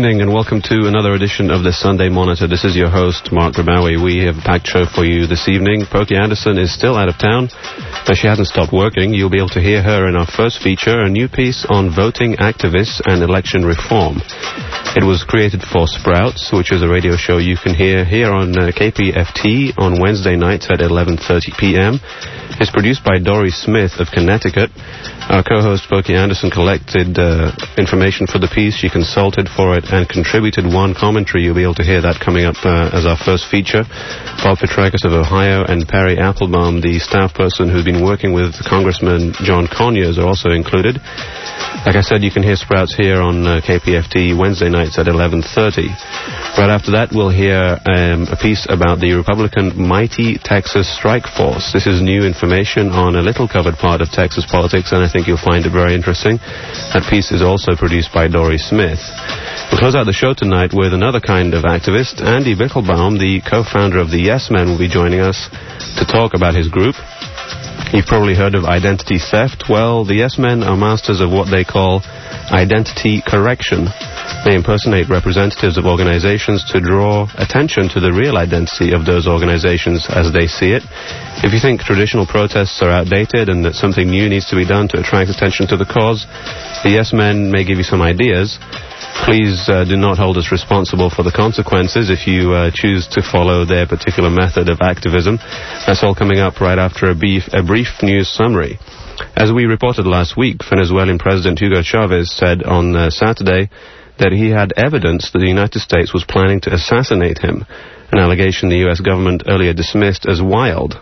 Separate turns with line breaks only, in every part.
evening and welcome to another edition of the Sunday Monitor. This is your host, Mark Grabowie. We have a packed show for you this evening. Pokey Anderson is still out of town, but she hasn't stopped working. You'll be able to hear her in our first feature, a new piece on voting activists and election reform. It was created for Sprouts, which is a radio show you can hear here on KPFT on Wednesday nights at 11:30 p.m. It's produced by Dory Smith of Connecticut. Our co-host, Pokey Anderson, collected information for the piece. She consulted for it and contributed one commentary. You'll be able to hear that coming up as our first feature. Bob Petrakis of Ohio and Perry Applebaum, the staff person who's been working with Congressman John Conyers, are also included. Like I said, you can hear Sprouts here on KPFT Wednesday nights at 11:30. Right after that, we'll hear a piece about the Republican Mighty Texas Strike Force. This is new information on a little-covered part of Texas politics, and I think you'll find it very interesting. That piece is also produced by Dory Smith. We'll close out the show tonight with another kind of activist. Andy Bichlbaum, the co-founder of the Yes Men, will be joining us to talk about his group. You've probably heard of identity theft. Well, the Yes Men are masters of what they call identity correction. They impersonate representatives of organizations to draw attention to the real identity of those organizations as they see it. If you think traditional protests are outdated and that something new needs to be done to attract attention to the cause, the Yes Men may give you some ideas. Please do not hold us responsible for the consequences if you choose to follow their particular method of activism. That's all coming up right after a brief news summary. As we reported last week, Venezuelan President Hugo Chavez said on Saturday that he had evidence that the United States was planning to assassinate him, an allegation the U.S. government earlier dismissed as wild.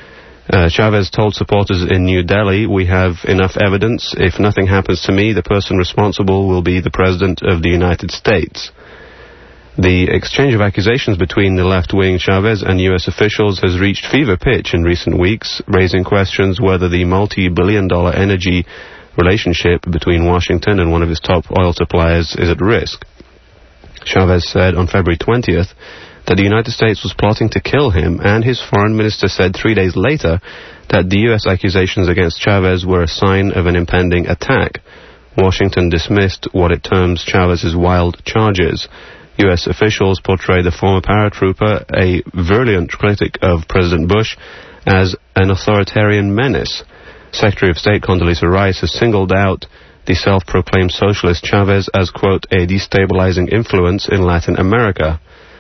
Chavez told supporters in New Delhi, "We have enough evidence. If nothing happens to me, the person responsible will be the President of the United States." The exchange of accusations between the left-wing Chavez and U.S. officials has reached fever pitch in recent weeks, raising questions whether the multi-billion-dollar energy relationship between Washington and one of its top oil suppliers is at risk. Chavez said on February 20th that the United States was plotting to kill him, and his foreign minister said 3 days later that the U.S. accusations against Chavez were a sign of an impending attack. Washington dismissed what it terms Chavez's wild charges. U.S. officials portray the former paratrooper, a virulent critic of President Bush, as an authoritarian menace. Secretary of State Condoleezza Rice has singled out the self-proclaimed socialist Chavez as, quote, a destabilizing influence in Latin America.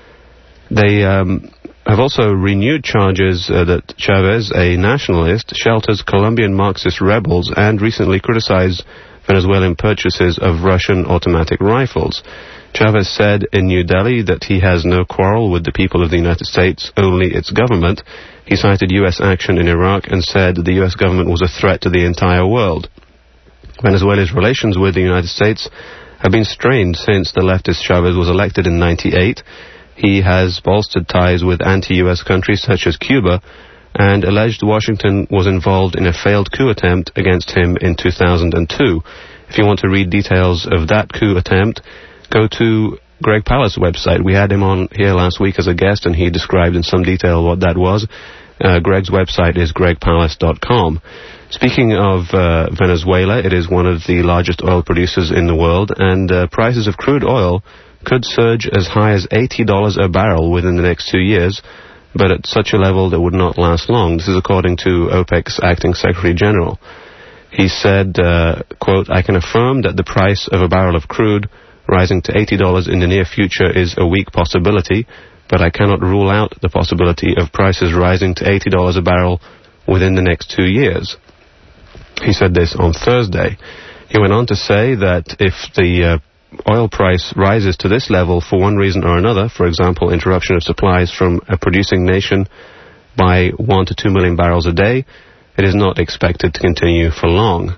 They have also renewed charges that Chavez, a nationalist, shelters Colombian Marxist rebels and recently criticized Venezuelan purchases of Russian automatic rifles. Chavez said in New Delhi that he has no quarrel with the people of the United States, only its government. He cited U.S. action in Iraq and said the U.S. government was a threat to the entire world. Venezuela's relations with the United States have been strained since the leftist Chavez was elected in 1998. He has bolstered ties with anti-U.S. countries such as Cuba and alleged Washington was involved in a failed coup attempt against him in 2002. If you want to read details of that coup attempt, go to Greg Palast's website. We had him on here last week as a guest, and he described in some detail what that was. Greg's website is gregpalast.com. Speaking of Venezuela, it is one of the largest oil producers in the world, and prices of crude oil could surge as high as $80 a barrel within the next 2 years, but at such a level that would not last long. This is according to OPEC's acting Secretary General. He said, quote, "I can affirm that the price of a barrel of crude rising to $80 in the near future is a weak possibility, but I cannot rule out the possibility of prices rising to $80 a barrel within the next 2 years." He said this on Thursday. He went on to say that if the oil price rises to this level for one reason or another, for example, interruption of supplies from a producing nation by 1 to 2 million barrels a day, it is not expected to continue for long.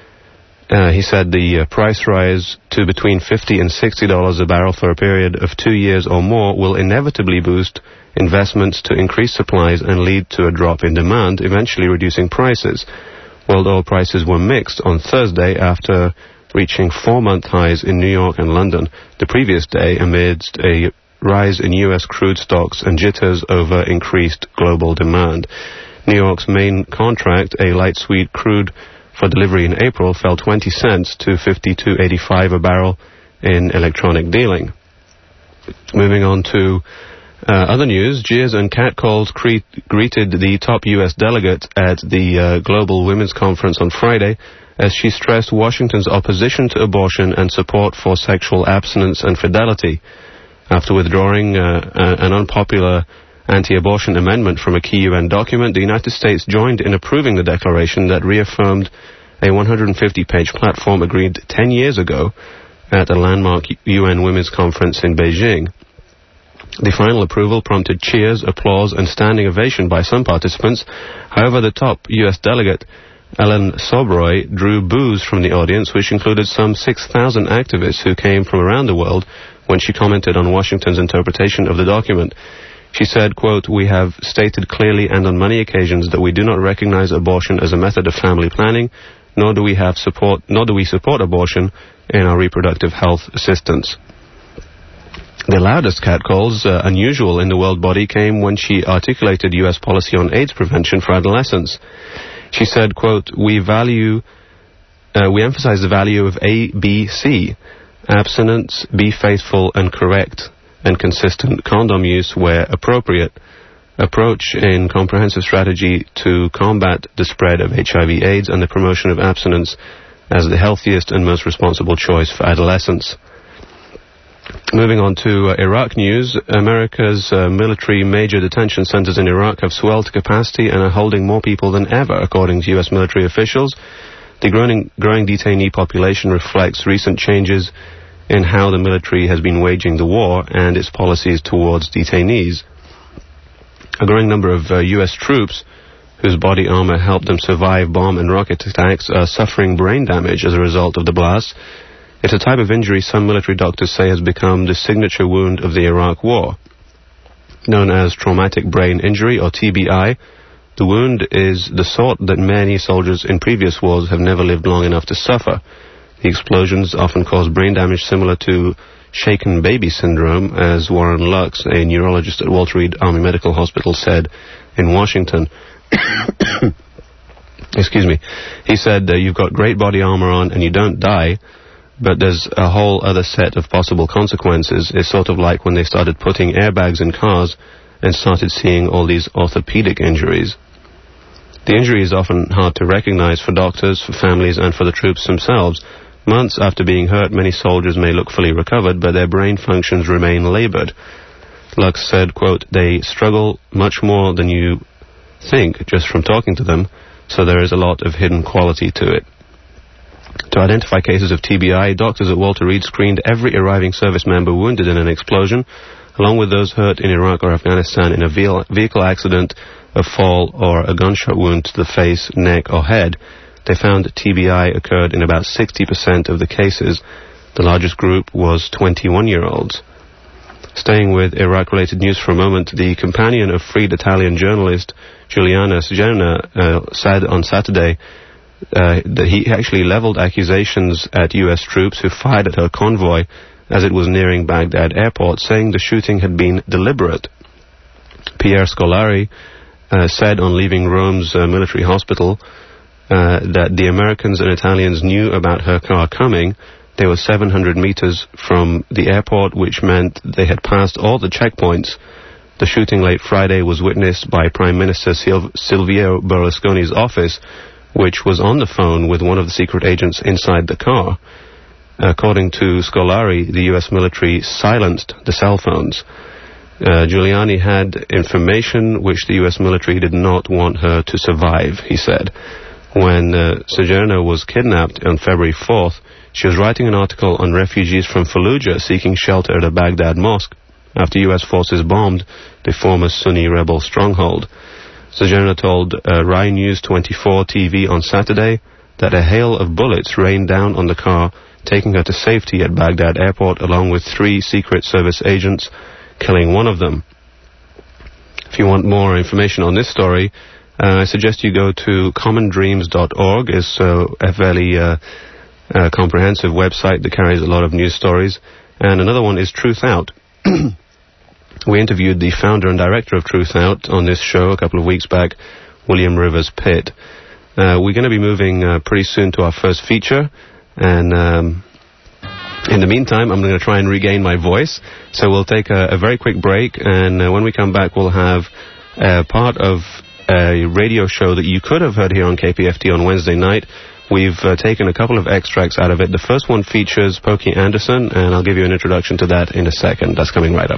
He said the price rise to between $50 and $60 a barrel for a period of 2 years or more will inevitably boost investments to increase supplies and lead to a drop in demand, eventually reducing prices. World oil prices were mixed on Thursday after reaching 4-month highs in New York and London the previous day amidst a rise in U.S. crude stocks and jitters over increased global demand. New York's main contract, a light sweet crude for delivery in April, fell 20 cents to $52.85 a barrel in electronic dealing. Moving on to other news, jeers and catcalls greeted the top U.S. delegate at the Global Women's Conference on Friday as she stressed Washington's opposition to abortion and support for sexual abstinence and fidelity. After withdrawing an unpopular anti-abortion amendment from a key UN document, the United States joined in approving the declaration that reaffirmed a 150-page platform agreed 10 years ago at a landmark UN Women's Conference in Beijing. The final approval prompted cheers, applause, and standing ovation by some participants. However, the top U.S. delegate, Ellen Sobroy, drew boos from the audience, which included some 6,000 activists who came from around the world when she commented on Washington's interpretation of the document. She said, quote, "We have stated clearly and on many occasions that we do not recognize abortion as a method of family planning, nor do we support abortion in our reproductive health assistance." The loudest catcalls, unusual in the world body, came when she articulated U.S. policy on AIDS prevention for adolescents. She said, quote, we emphasize the value of ABC, abstinence, be faithful and correct, and consistent condom use where appropriate, approach in comprehensive strategy to combat the spread of HIV/AIDS and the promotion of abstinence as the healthiest and most responsible choice for adolescents. Moving on to Iraq news, America's military major detention centers in Iraq have swelled to capacity and are holding more people than ever, according to U.S. military officials. The growing detainee population reflects recent changes in how the military has been waging the war and its policies towards detainees. A growing number of U.S. troops, whose body armor helped them survive bomb and rocket attacks, are suffering brain damage as a result of the blasts. It's a type of injury some military doctors say has become the signature wound of the Iraq War. Known as traumatic brain injury, or TBI, the wound is the sort that many soldiers in previous wars have never lived long enough to suffer. The explosions often cause brain damage similar to shaken baby syndrome, as Warren Lux, a neurologist at Walter Reed Army Medical Hospital, said in Washington. Excuse me. He said, you've got great body armor on and you don't die, but there's a whole other set of possible consequences. It's sort of like when they started putting airbags in cars and started seeing all these orthopedic injuries. The injury is often hard to recognize for doctors, for families, and for the troops themselves. Months after being hurt, many soldiers may look fully recovered, but their brain functions remain labored. Lux said, quote, they struggle much more than you think just from talking to them, so there is a lot of hidden quality to it. To identify cases of TBI, doctors at Walter Reed screened every arriving service member wounded in an explosion, along with those hurt in Iraq or Afghanistan in a vehicle accident, a fall, or a gunshot wound to the face, neck, or head. They found TBI occurred in about 60% of the cases. The largest group was 21-year-olds. Staying with Iraq-related news for a moment, the companion of freed Italian journalist Giuliana Segerna said on Saturday that he actually leveled accusations at U.S. troops who fired at her convoy as it was nearing Baghdad airport, saying the shooting had been deliberate. Pierre Scolari said on leaving Rome's military hospital that the Americans and Italians knew about her car coming. They were 700 meters from the airport, which meant they had passed all the checkpoints. The shooting late Friday was witnessed by Prime Minister Silvio Berlusconi's office, which was on the phone with one of the secret agents inside the car. According to Scolari, the U.S. military silenced the cell phones. Giuliani had information which the U.S. military did not want her to survive, he said. When Segerna was kidnapped on February 4th, she was writing an article on refugees from Fallujah seeking shelter at a Baghdad mosque after U.S. forces bombed the former Sunni rebel stronghold. Segerna told Rai News 24 TV on Saturday that a hail of bullets rained down on the car, taking her to safety at Baghdad airport along with 3 Secret Service agents, killing one of them. If you want more information on this story, I suggest you go to commondreams.org. It's a fairly comprehensive website that carries a lot of news stories. And another one is Truth Out. We interviewed the founder and director of Truth Out on this show a couple of weeks back, William Rivers Pitt. We're going to be moving pretty soon to our first feature, and In the meantime, I'm going to try and regain my voice, so we'll take a very quick break, and when we come back, we'll have part of a radio show that you could have heard here on KPFT on Wednesday night. We've taken a couple of extracts out of it. The first one features Pokey Anderson, and I'll give you an introduction to that in a second. That's coming right up.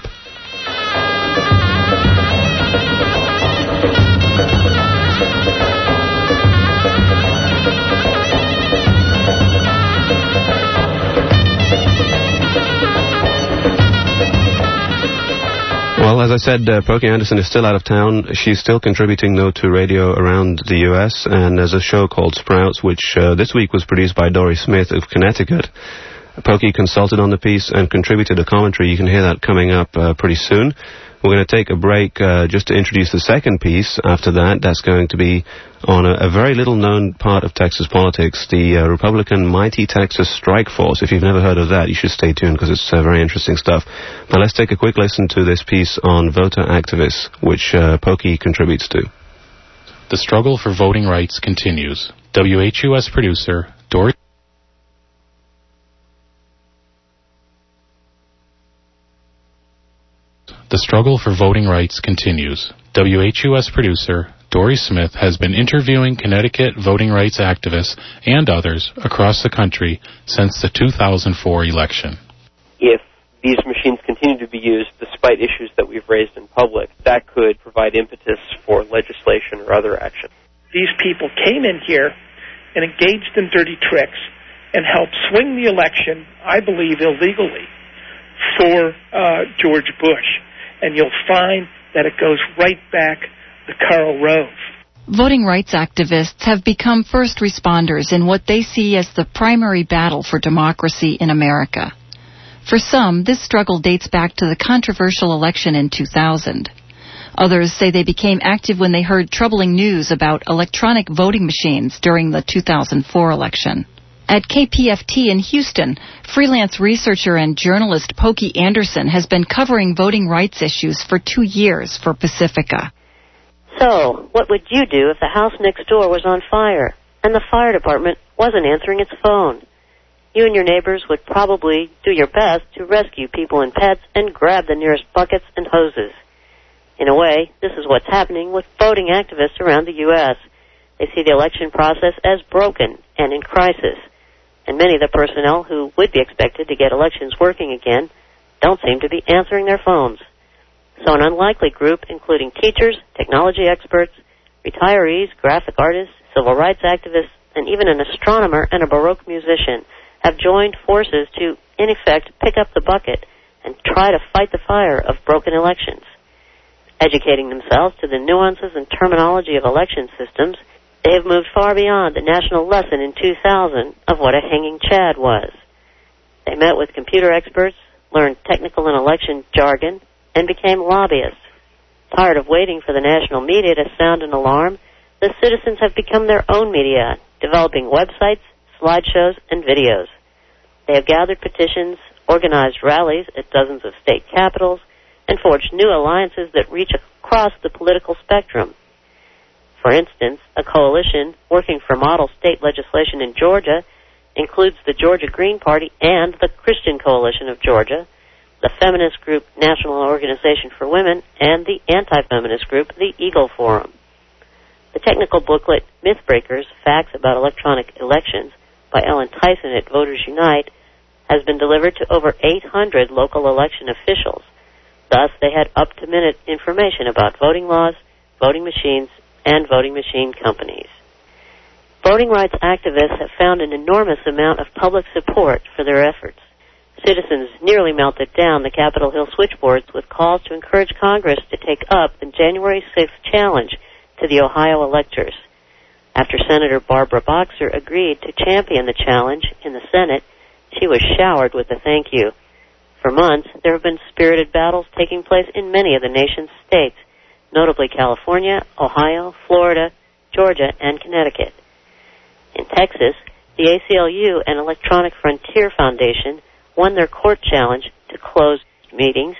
Well, as I said, Pokey Anderson is still out of town. She's still contributing, though, to radio around the U.S., and there's a show called Sprouts, which this week was produced by Dory Smith of Connecticut. Pokey consulted on the piece and contributed a commentary. You can hear that coming up pretty soon. We're going to take a break just to introduce the second piece after that. That's going to be on a very little-known part of Texas politics, the Republican Mighty Texas Strike Force. If you've never heard of that, you should stay tuned because it's very interesting stuff. Now let's take a quick listen to this piece on voter activists, which Pokey contributes to.
The struggle for voting rights continues. WHUS producer Dory. The struggle for voting rights continues. WHUS producer Dory Smith has been interviewing Connecticut voting rights activists and others across the country since the 2004 election.
If these machines continue to be used despite issues that we've raised in public, that could provide impetus for legislation or other action.
These people came in here and engaged in dirty tricks and helped swing the election, I believe illegally, for George Bush. And you'll find that it goes right back to Karl Rove.
Voting rights activists have become first responders in what they see as the primary battle for democracy in America. For some, this struggle dates back to the controversial election in 2000. Others say they became active when they heard troubling news about electronic voting machines during the 2004 election. At KPFT in Houston, freelance researcher and journalist Pokey Anderson has been covering voting rights issues for 2 years for Pacifica.
So, what would you do if the house next door was on fire and the fire department wasn't answering its phone? You and your neighbors would probably do your best to rescue people and pets and grab the nearest buckets and hoses. In a way, this is what's happening with voting activists around the U.S. They see the election process as broken and in crisis. And many of the personnel who would be expected to get elections working again don't seem to be answering their phones. So an unlikely group, including teachers, technology experts, retirees, graphic artists, civil rights activists, and even an astronomer and a Baroque musician, have joined forces to, in effect, pick up the bucket and try to fight the fire of broken elections. Educating themselves to the nuances and terminology of election systems, they have moved far beyond the national lesson in 2000 of what a hanging Chad was. They met with computer experts, learned technical and election jargon, and became lobbyists. Tired of waiting for the national media to sound an alarm, the citizens have become their own media, developing websites, slideshows, and videos. They have gathered petitions, organized rallies at dozens of state capitals, and forged new alliances that reach across the political spectrum. For instance, a coalition working for model state legislation in Georgia includes the Georgia Green Party and the Christian Coalition of Georgia, the feminist group National Organization for Women, and the anti-feminist group the Eagle Forum. The technical booklet Mythbreakers, Facts About Electronic Elections by Ellen Tyson at Voters Unite has been delivered to over 800 local election officials. Thus, they had up-to-minute information about voting laws, voting machines, and voting machine companies. Voting rights activists have found an enormous amount of public support for their efforts. Citizens nearly melted down the Capitol Hill switchboards with calls to encourage Congress to take up the January 6th challenge to the Ohio electors. After Senator Barbara Boxer agreed to champion the challenge in the Senate, she was showered with a thank you. For months, there have been spirited battles taking place in many of the nation's states, notably California, Ohio, Florida, Georgia, and Connecticut. In Texas, the ACLU and Electronic Frontier Foundation won their court challenge to close meetings,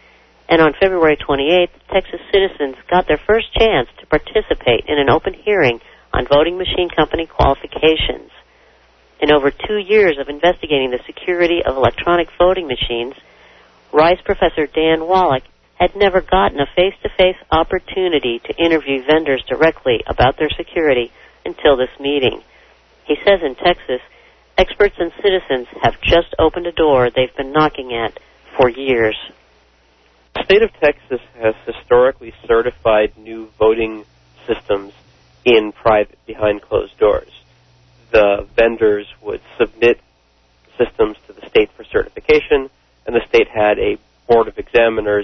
and on February 28th, Texas citizens got their first chance to participate in an open hearing on voting machine company qualifications. In over 2 years of investigating the security of electronic voting machines, Rice professor Dan Wallach had never gotten a face-to-face opportunity to interview vendors directly about their security until this meeting. He says in Texas, experts and citizens have just opened a door they've been knocking at for years.
The state of Texas has historically certified new voting systems in private, behind closed doors. The vendors would submit systems to the state for certification, and the state had a board of examiners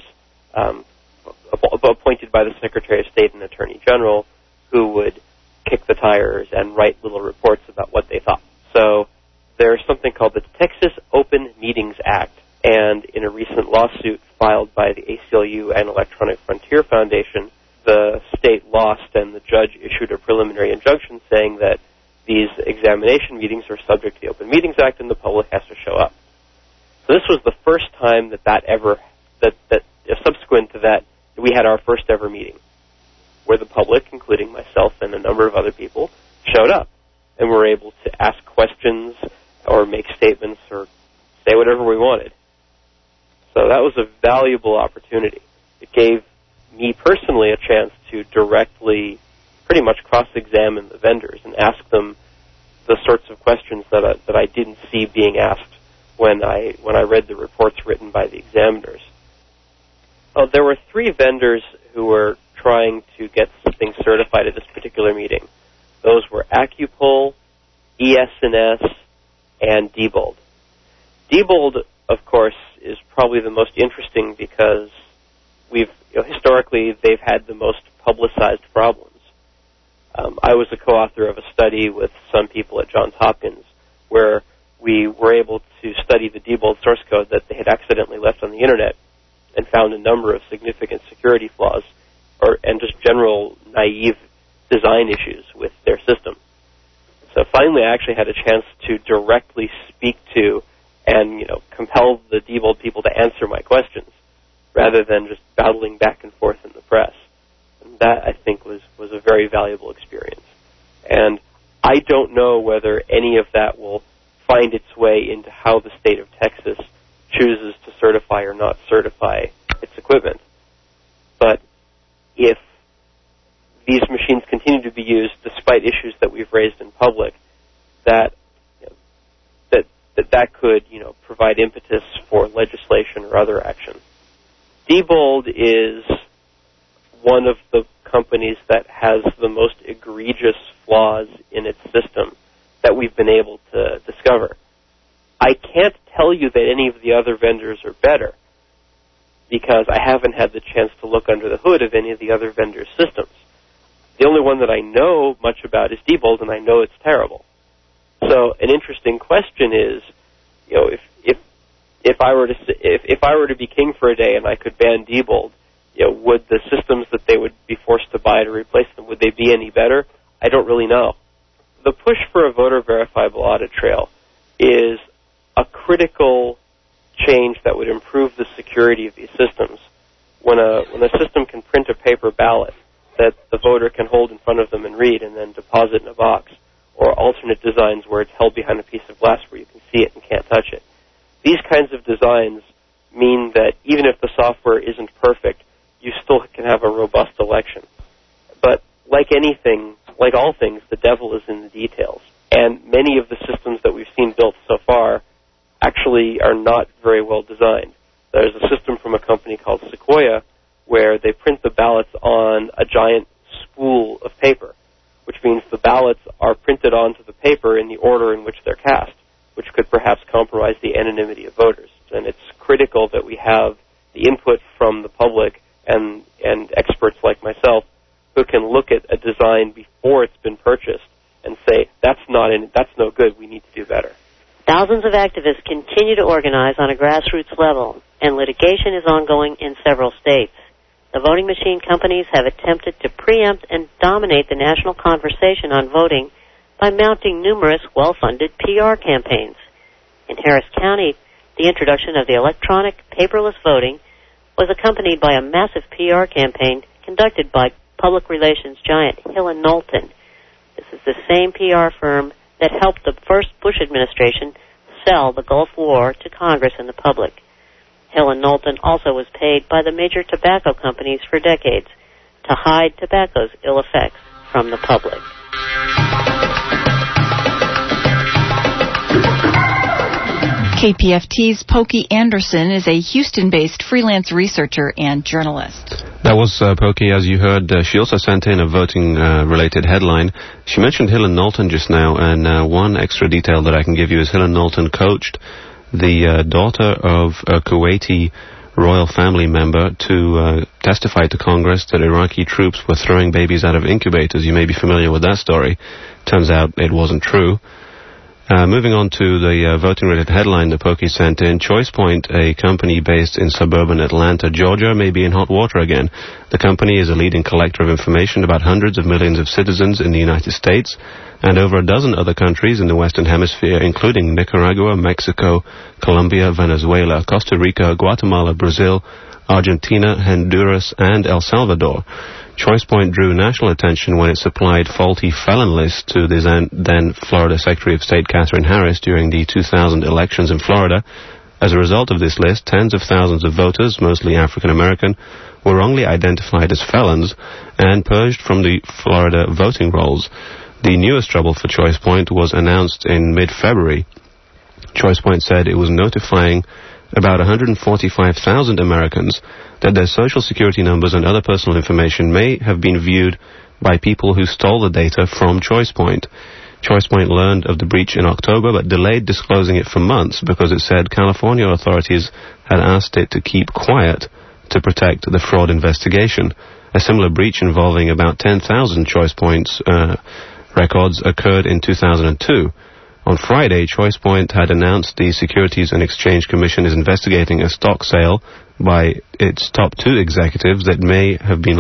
appointed by the Secretary of State and Attorney General who would kick the tires and write little reports about what they thought. So there's something called the Texas Open Meetings Act, and in a recent lawsuit filed by the ACLU and Electronic Frontier Foundation, the state lost and the judge issued a preliminary injunction saying that these examination meetings are subject to the Open Meetings Act and the public has to show up. So this was the first time subsequent to that, we had our first ever meeting where the public, including myself and a number of other people, showed up and were able to ask questions or make statements or say whatever we wanted. So that was a valuable opportunity. It gave me personally a chance to directly pretty much cross-examine the vendors and ask them the sorts of questions that I didn't see being asked when I read the reports written by the examiners. There were 3 vendors who were trying to get things certified at this particular meeting. Those were AccuPoll, ES&S, and Diebold. Diebold, of course, is probably the most interesting because historically they've had the most publicized problems. I was a co-author of a study with some people at Johns Hopkins where we were able to study the Diebold source code that they had accidentally left on the Internet and found a number of significant security flaws and just general naive design issues with their system. So finally I actually had a chance to directly speak to and compel the Diebold people to answer my questions rather than just battling back and forth in the press. And that, I think, was a very valuable experience. And I don't know whether any of that will find its way into how the state of Texas chooses to certify or not certify its equipment. But if these machines continue to be used despite issues that we've raised in public, that could provide impetus for legislation or other action. Diebold is one of the companies that has the most egregious flaws in its system that we've been able to discover. I can't tell you that any of the other vendors are better because I haven't had the chance to look under the hood of any of the other vendors' systems. The only one that I know much about is Diebold, and I know it's terrible. So an interesting question is, if I were to be king for a day and I could ban Diebold, would the systems that they would be forced to buy to replace them, would they be any better? I don't really know. The push for a voter verifiable audit trail is a critical change that would improve the security of these systems. When a system can print a paper ballot that the voter can hold in front of them and read and then deposit in a box, or alternate designs where it's held behind a piece of glass where you can see it and can't touch it. These kinds of designs mean that even if the software isn't perfect, you still can have a robust election. But like anything, like all things, the devil is in the details. And many of the systems that we've seen built so far actually are not very well designed. There's a system from a company called Sequoia where they print the ballots on a giant spool of paper, which means the ballots are printed onto the paper in the order in which they're cast, which could perhaps compromise the anonymity of voters. And it's critical that we have the input from the public and experts like myself who can look at a design before it's been purchased and say, that's no good, we need to do better.
Thousands of activists continue to organize on a grassroots level, and litigation is ongoing in several states. The voting machine companies have attempted to preempt and dominate the national conversation on voting by mounting numerous well-funded PR campaigns. In Harris County, the introduction of the electronic paperless voting was accompanied by a massive PR campaign conducted by public relations giant Hill & Knowlton. This is the same PR firm that helped the first Bush administration sell the Gulf War to Congress and the public. Hill and Knowlton also was paid by the major tobacco companies for decades to hide tobacco's ill effects from the public.
KPFT's Pokey Anderson is a Houston-based freelance researcher and journalist.
That was Pokey, as you heard. She also sent in a voting-related headline. She mentioned Hill and Knowlton just now, and one extra detail that I can give you is Hill and Knowlton coached the daughter of a Kuwaiti royal family member to testify to Congress that Iraqi troops were throwing babies out of incubators. You may be familiar with that story. Turns out it wasn't true. Moving on to the voting-related headline that Pokey sent in, ChoicePoint, a company based in suburban Atlanta, Georgia, may be in hot water again. The company is a leading collector of information about hundreds of millions of citizens in the United States and over a dozen other countries in the Western Hemisphere, including Nicaragua, Mexico, Colombia, Venezuela, Costa Rica, Guatemala, Brazil, Argentina, Honduras, and El Salvador. ChoicePoint drew national attention when it supplied faulty felon lists to the then Florida Secretary of State Katherine Harris during the 2000 elections in Florida. As a result of this list, tens of thousands of voters, mostly African American, were wrongly identified as felons and purged from the Florida voting rolls. The newest trouble for ChoicePoint was announced in mid-February. ChoicePoint said it was notifying about 145,000 Americans that their Social Security numbers and other personal information may have been viewed by people who stole the data from ChoicePoint. ChoicePoint learned of the breach in October but delayed disclosing it for months because it said California authorities had asked it to keep quiet to protect the fraud investigation. A similar breach involving about 10,000 ChoicePoint's records occurred in 2002. On Friday, ChoicePoint had announced the Securities and Exchange Commission is investigating a stock sale by its top two executives that may have been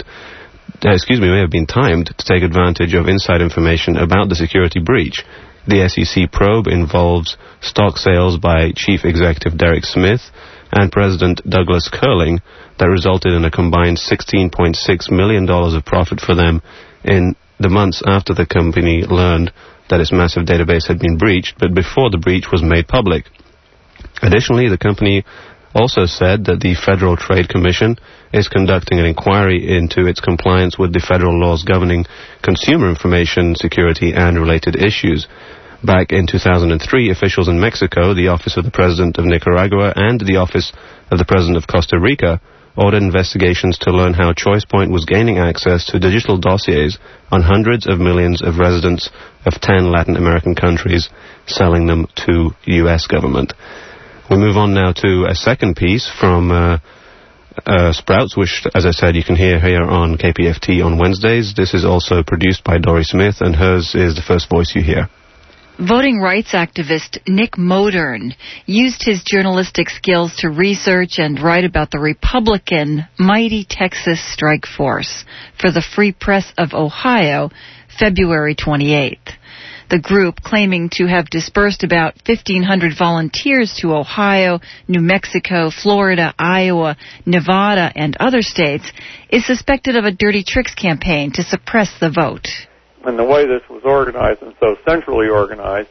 timed to take advantage of inside information about the security breach. The SEC probe involves stock sales by Chief Executive Derek Smith and President Douglas Curling that resulted in a combined $16.6 million of profit for them in the months after the company learned that its massive database had been breached, but before the breach was made public. Additionally, the company also said that the Federal Trade Commission is conducting an inquiry into its compliance with the federal laws governing consumer information security and related issues. Back in 2003, officials in Mexico, the Office of the President of Nicaragua, and the Office of the President of Costa Rica ordered investigations to learn how ChoicePoint was gaining access to digital dossiers on hundreds of millions of residents of 10 Latin American countries, selling them to U.S. government. We move on now to a second piece from Sprouts, which, as I said, you can hear here on KPFT on Wednesdays. This is also produced by Dory Smith, and hers is the first voice you hear.
Voting rights activist Nick Modern used his journalistic skills to research and write about the Republican Mighty Texas Strike Force for the Free Press of Ohio, February 28th. The group, claiming to have dispersed about 1,500 volunteers to Ohio, New Mexico, Florida, Iowa, Nevada, and other states, is suspected of a dirty tricks campaign to suppress the vote.
And the way this was organized, and so centrally organized,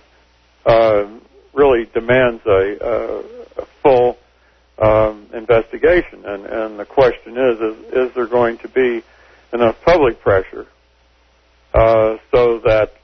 really demands a full investigation. And the question is there going to be enough public pressure so that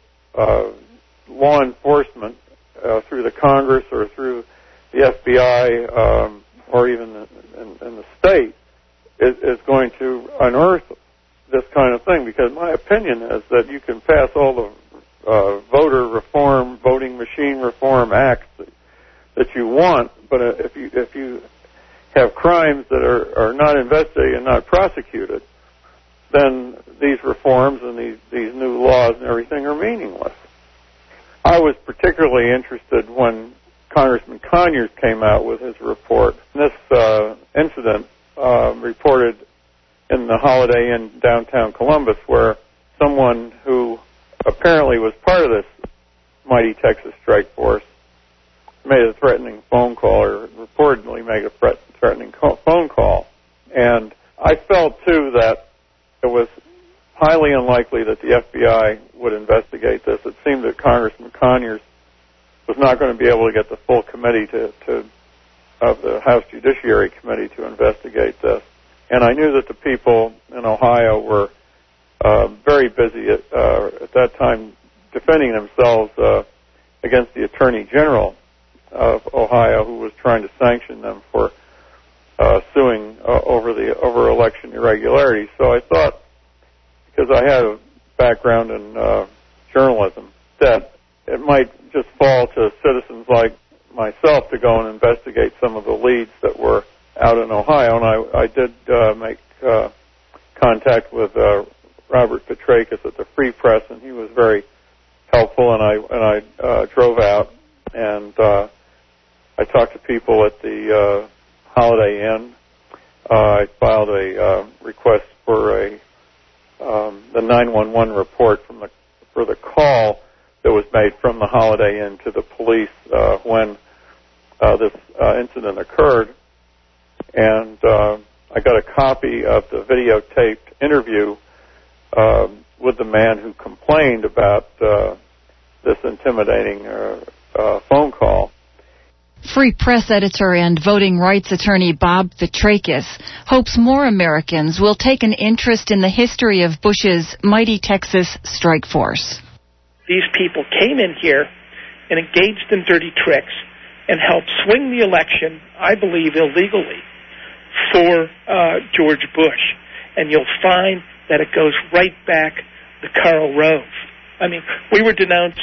law enforcement through the Congress or through the FBI or even in the state is going to unearth this kind of thing? Because my opinion is that you can pass all the voter reform, voting machine reform acts that you want, but if you have crimes that are not investigated and not prosecuted, then these reforms and these new laws and everything are meaningless. I was particularly interested when Congressman Conyers came out with his report. This incident reported in the Holiday Inn downtown Columbus, where someone who apparently was part of this Mighty Texas Strike Force made a threatening phone call, or reportedly made a threatening phone call. And I felt, too, that it was highly unlikely that the FBI would investigate this. It seemed that Congressman Conyers was not going to be able to get the full committee of the House Judiciary Committee to investigate this. And I knew that the people in Ohio were very busy at that time defending themselves against the Attorney General of Ohio, who was trying to sanction them for suing over election irregularities. So I thought, because I had a background in journalism, that it might just fall to citizens like myself to go and investigate some of the leads that were out in Ohio. And I did make contact with Robert Petrakis at the Free Press, and he was very helpful. And I drove out and I talked to people at the Holiday Inn. I filed a request for the 911 report for the call that was made from the Holiday Inn to the police when this incident occurred. And I got a copy of the videotaped interview with the man who complained about this intimidating phone call.
Free Press editor and voting rights attorney Bob Petrakis hopes more Americans will take an interest in the history of Bush's mighty Texas strike force.
These people came in here and engaged in dirty tricks and helped swing the election, I believe illegally, for George Bush. And you'll find that it goes right back to Karl Rove. I mean, we were denounced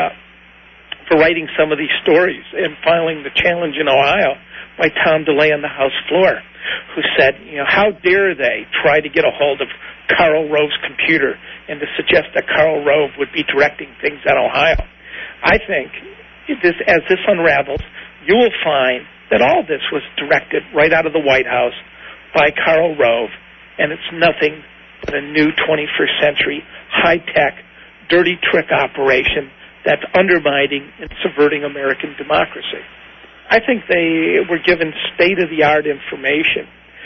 for writing some of these stories and filing the challenge in Ohio by Tom DeLay on the House floor, who said, how dare they try to get a hold of Karl Rove's computer and to suggest that Karl Rove would be directing things in Ohio. I think as this unravels, you will find that all this was directed right out of the White House by Karl Rove, and it's nothing but a new 21st century high-tech dirty trick operation that's undermining and subverting American democracy. I think they were given state-of-the-art information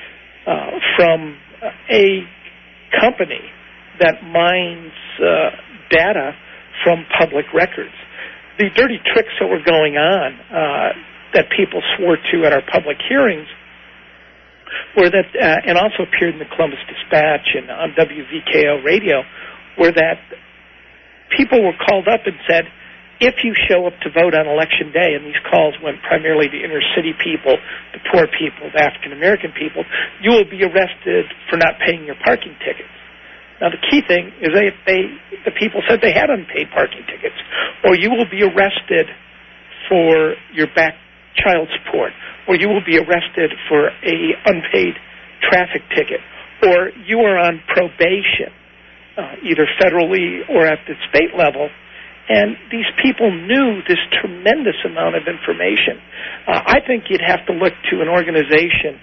from a company that mines data from public records. The dirty tricks that were going on that people swore to at our public hearings were that, and also appeared in the Columbus Dispatch and on WVKO radio, were that people were called up and said, if you show up to vote on Election Day, and these calls went primarily to inner-city people, the poor people, the African-American people, you will be arrested for not paying your parking tickets. Now, the key thing is the people said they had unpaid parking tickets, or you will be arrested for your back child support, or you will be arrested for a unpaid traffic ticket, or you are on probation, either federally or at the state level. And these people knew this tremendous amount of information. I think you'd have to look to an organization,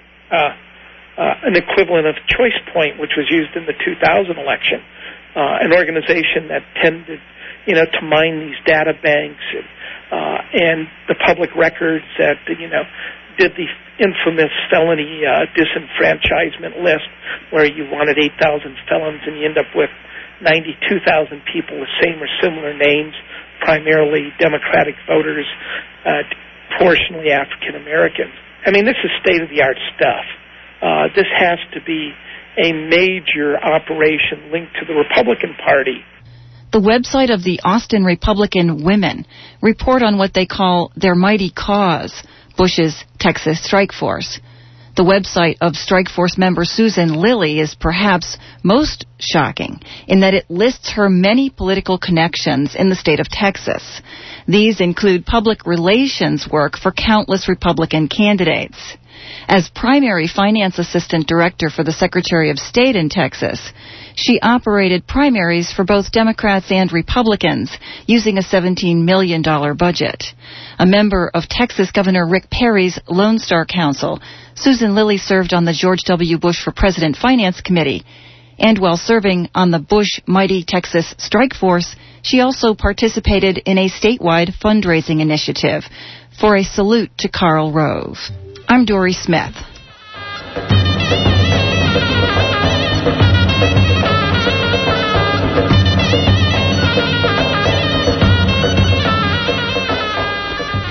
an equivalent of Choice Point, which was used in the 2000 election, an organization that tended, to mine these data banks and the public records that, did the infamous felony disenfranchisement list where you wanted 8,000 felons and you end up with 92,000 people with same or similar names, primarily Democratic voters, proportionally African Americans. I mean, this is state-of-the-art stuff. This has to be a major operation linked to the Republican Party.
The website of the Austin Republican Women report on what they call their mighty cause, Bush's Texas strike force. The website of strike force member Susan Lilly is perhaps most shocking in that it lists her many political connections in the state of Texas. These include public relations work for countless Republican candidates. As primary finance assistant director for the Secretary of State in Texas, she operated primaries for both Democrats and Republicans using a $17 million budget. A member of Texas Governor Rick Perry's Lone Star Council, Susan Lilly served on the George W. Bush for President Finance Committee. And while serving on the Bush Mighty Texas Strike Force, she also participated in a statewide fundraising initiative for a salute to Karl Rove. I'm Dory Smith.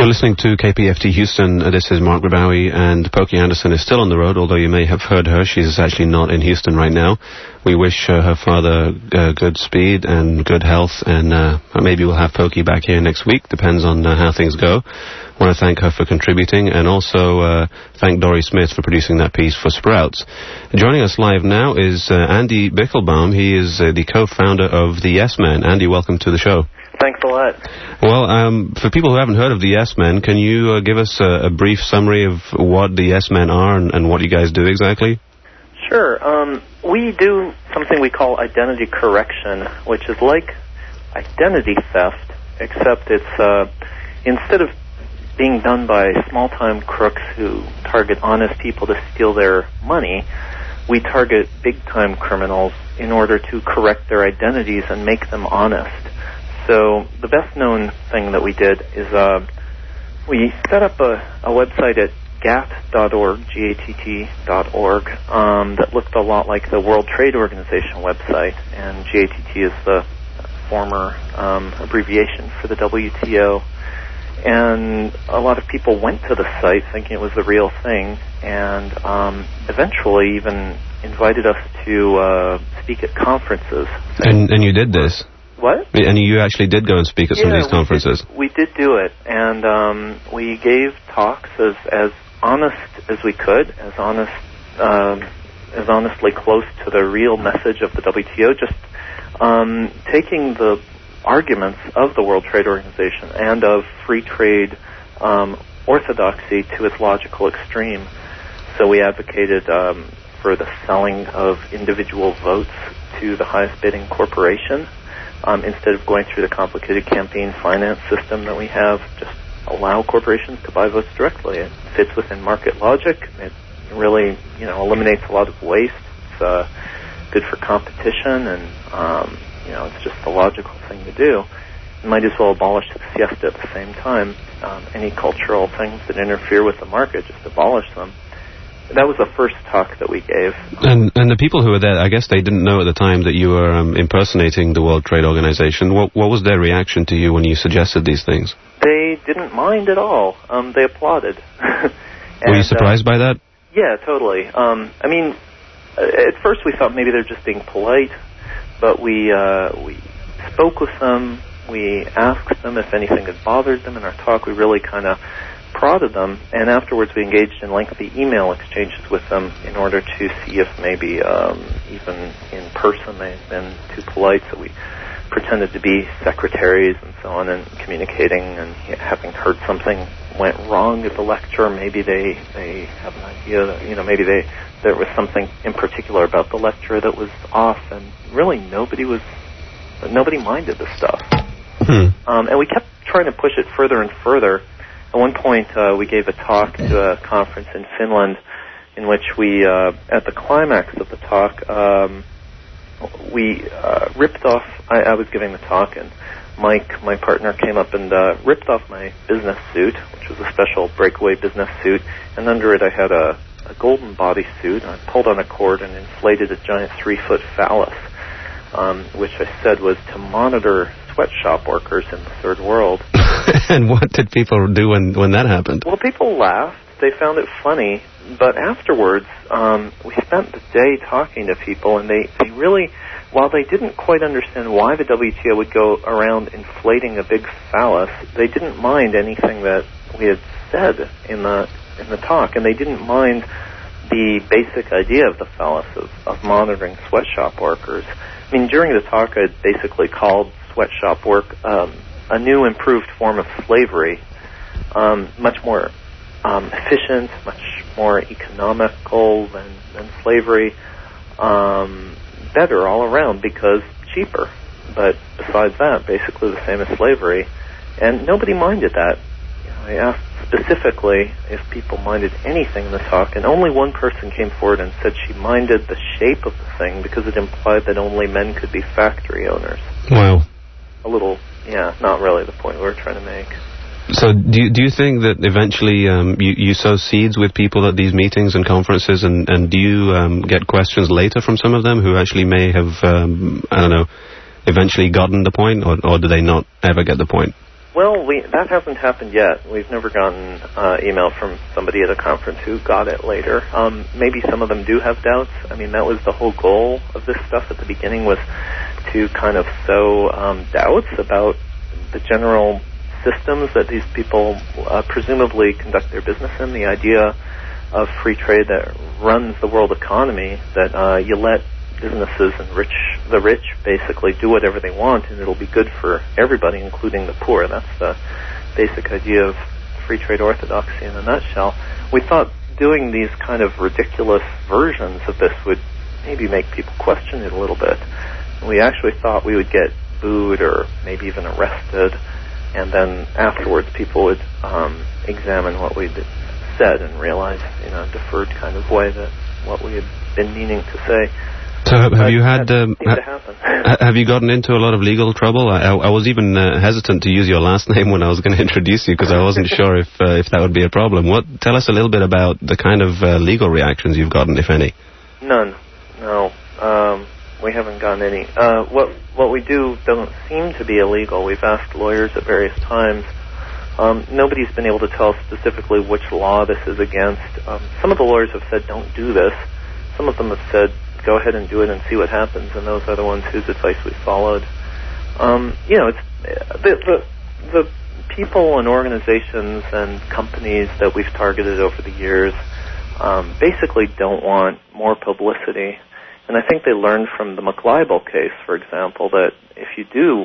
You're listening to KPFT Houston. This is Mark Grabowie, and Pokey Anderson is still on the road, although you may have heard her. She's actually not in Houston right now. We wish her father good speed and good health, and maybe we'll have Pokey back here next week. Depends on how things go. I want to thank her for contributing, and also thank Dory Smith for producing that piece for Sprouts. Joining us live now is Andy Bichelbaum. He is the co-founder of the Yes Men. Andy, welcome to the show.
Thanks a lot.
Well, for people who haven't heard of the Yes Men, can you give us a brief summary of what the Yes Men are and what you guys do exactly?
Sure. We do something we call identity correction, which is like identity theft, except it's instead of being done by small-time crooks who target honest people to steal their money, we target big-time criminals in order to correct their identities and make them honest. So the best-known thing that we did is we set up a website at GATT.org, GATT.org, that looked a lot like the World Trade Organization website, and GATT is the former abbreviation for the WTO. And a lot of people went to the site thinking it was the real thing, and eventually even invited us to speak at conferences.
And you did this?
What?
And you actually did go and speak at some of these conferences?
We did do it, and we gave talks as honest as we could, as honestly close to the real message of the WTO, just taking the arguments of the World Trade Organization and of free trade orthodoxy to its logical extreme. So we advocated for the selling of individual votes to the highest bidding corporation. Instead of going through the complicated campaign finance system that we have, just allow corporations to buy votes directly. It fits within market logic. It really, eliminates a lot of waste. It's good for competition, and it's just the logical thing to do. You might as well abolish the siesta at the same time. Any cultural things that interfere with the market, just abolish them. That was the first talk that we gave.
And the people who were there, I guess they didn't know at the time that you were impersonating the World Trade Organization. What was their reaction to you when you suggested these things?
They didn't mind at all. They applauded.
Were you surprised by that?
Yeah, totally. At first we thought maybe they're just being polite, but we spoke with them. We asked them if anything had bothered them in our talk. We really kind of prodded them, and afterwards we engaged in lengthy email exchanges with them in order to see if maybe even in person they had been too polite. So we pretended to be secretaries and so on, and communicating, and having heard something went wrong at the lecture. Maybe they have an idea that maybe there was something in particular about the lecture that was off, and really nobody minded the stuff. And we kept trying to push it further and further. At one point, we gave a talk to a conference in Finland in which we, at the climax of the talk, we ripped off, I was giving the talk, and Mike, my partner, came up and ripped off my business suit, which was a special breakaway business suit, and under it I had a golden bodysuit. I pulled on a cord and inflated a giant 3-foot phallus, which I said was to monitor sweatshop workers in the third world.
And what did people do when that happened?
Well, people laughed. They found it funny. But afterwards, we spent the day talking to people, and they really, while they didn't quite understand why the WTO would go around inflating a big phallus, they didn't mind anything that we had said in the talk, and they didn't mind the basic idea of the phallus of monitoring sweatshop workers. I mean, during the talk, I basically called sweatshop work a new improved form of slavery, much more efficient, much more economical than slavery, better all around because cheaper. But besides that, basically the same as slavery. And nobody minded that. I asked specifically if people minded anything in the talk, and only one person came forward and said she minded the shape of the thing because it implied that only men could be factory owners.
Wow.
A little, not really the point we were trying to make.
So do you think that eventually you sow seeds with people at these meetings and conferences, and do you get questions later from some of them who actually may have, eventually gotten the point, or do they not ever get the point?
Well, that hasn't happened yet. We've never gotten email from somebody at a conference who got it later. Maybe some of them do have doubts. I mean, that was the whole goal of this stuff at the beginning, was to kind of sow doubts about the general systems that these people presumably conduct their business in. The idea of free trade that runs the world economy, that you let businesses and the rich basically do whatever they want, and it'll be good for everybody, including the poor. That's the basic idea of free trade orthodoxy in a nutshell. We thought doing these kind of ridiculous versions of this would maybe make people question it a little bit. We actually thought we would get booed or maybe even arrested, and then afterwards people would examine what we'd said and realize, in a deferred kind of way, that what we had been meaning to say.
So have you had? Have you gotten into a lot of legal trouble? I was even hesitant to use your last name when I was going to introduce you, because I wasn't sure if that would be a problem. Tell us a little bit about the kind of legal reactions you've gotten, if any.
None. No. We haven't gotten any. What we do doesn't seem to be illegal. We've asked lawyers at various times. Nobody's been able to tell specifically which law this is against. Some of the lawyers have said, don't do this. Some of them have said, go ahead and do it and see what happens, and those are the ones whose advice we followed. It's the people and organizations and companies that we've targeted over the years basically don't want more publicity. And I think they learned from the McLeibel case, for example, that if you do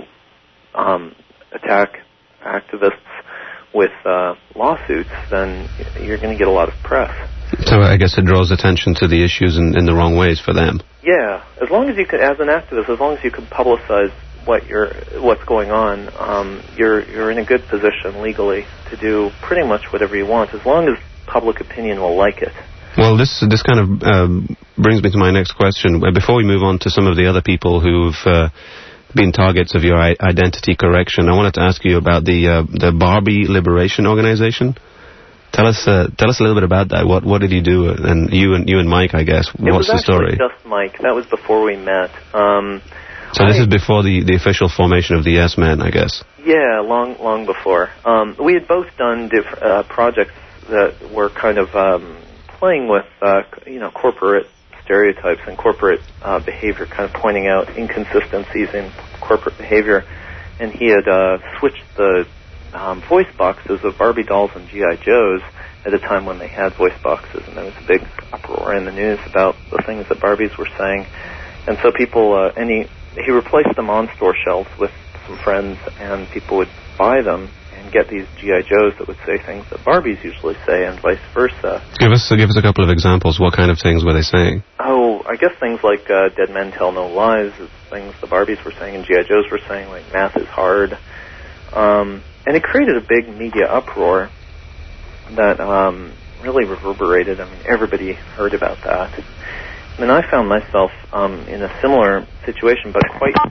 attack activists with lawsuits, then you're going to get a lot of press.
So I guess it draws attention to the issues in the wrong ways for them.
Yeah, as long as you could, as an activist, as long as you can publicize what's going on, you're in a good position legally to do pretty much whatever you want, as long as public opinion will like it.
Well, this kind of brings me to my next question. Before we move on to some of the other people who've been targets of your identity correction, I wanted to ask you about the Barbie Liberation Organization. Tell us a little bit about that. What did you do? And you and Mike, I guess. What's the story?
It was actually just Mike. That was before we met.
So this is before the official formation of the Yes Men, I guess.
Yeah, long before. We had both done projects that were kind of playing with corporate stereotypes and corporate behavior, kind of pointing out inconsistencies in corporate behavior. And he had switched the voice boxes of Barbie dolls and G.I. Joes at a time when they had voice boxes, and there was a big uproar in the news about the things that Barbies were saying. And so people, he replaced them on store shelves with some friends, and people would buy them and get these G.I. Joes that would say things that Barbies usually say, and vice versa.
Give us a couple of examples. What kind of things were they saying?
Oh, I guess things like Dead Men Tell No Lies, is things the Barbies were saying and G.I. Joes were saying, like math is hard. And it created a big media uproar that really reverberated. I mean, everybody heard about that. And I found myself in a similar situation, but